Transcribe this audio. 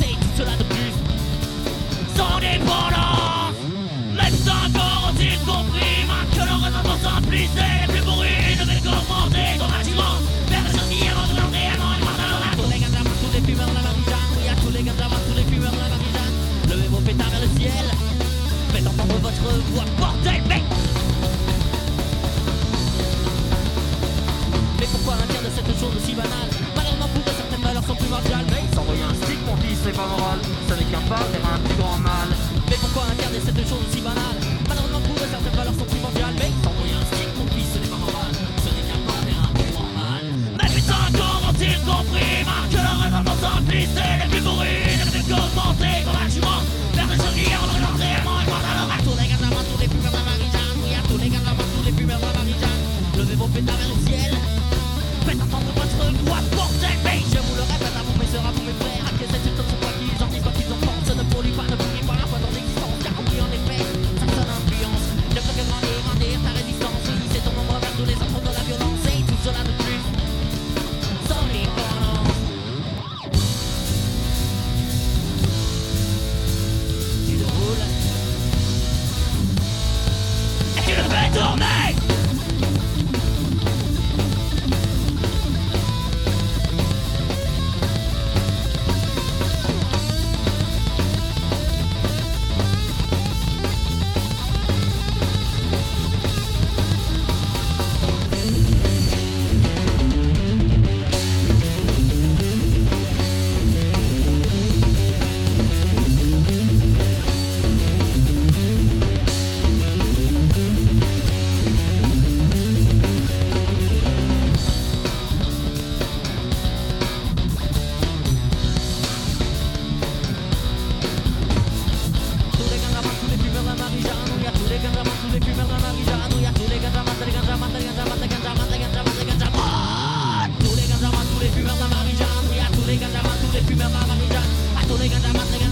et tout cela de plus. Sans dépendance, même sans corps ont-ils compris. Que le raisonnement s'implique, les plus bourrus ne veulent qu'augmenter ton bâtiment. Vers le sortie avant de l'entrée, avant de voir dans tous les gamins, tous les fumeurs de la Marie-Jeanne. Oui, à tous les gamins, tous les fumeurs de la Marie-Jeanne. Levez vos pétards vers le ciel, faites entendre votre voix, bordel, mec. Mais pourquoi un tiers de cette chose aussi banale? Malheureusement pour eux, certaines valeurs sont primordiales. Mais S'envoyer un stick, mon fils, c'est pas moral. Ça n'est qu'un pas vers un plus grand mal. mais pourquoi un tiers de cette chose aussi banale? Malheureusement pour eux, certaines valeurs sont primordiales. Mais s'envoyer un stick, mon fils, ce n'est pas moral. Ce n'est qu'un pas vers un plus grand mal. Mais putain, comment ont-ils compris? Que le raisonnement s'implique, les plus bourrus ne veulent qu'augmenter ton bâtiment. Vers le sortie avant de l'entrée, avant de voir dans à tous les gamins, tous les fumeurs de la Marie-Jeanne. Oui, à tous les gamins, tous les fumeurs de la Marie-Jeanne. Levez vos pétards vers le ciel, faites entendre votre voix, bordel, mais je vous le répète à vous mes sœurs, à vous mes frères, que cette sultane sont quoi qu'ils en disent, quoi qu'ils en pensent, ne pourrit pas, ne pourrit pas, pas dans l'existence, car compris en effet, ça sonne influence, ne peut que grandir ta résistance, oui, c'est ton ombre vers tous les centres de la violence, et tout cela de plus, sans dépendance. Tu le roules, et tu le fais tourner. Tous les gars,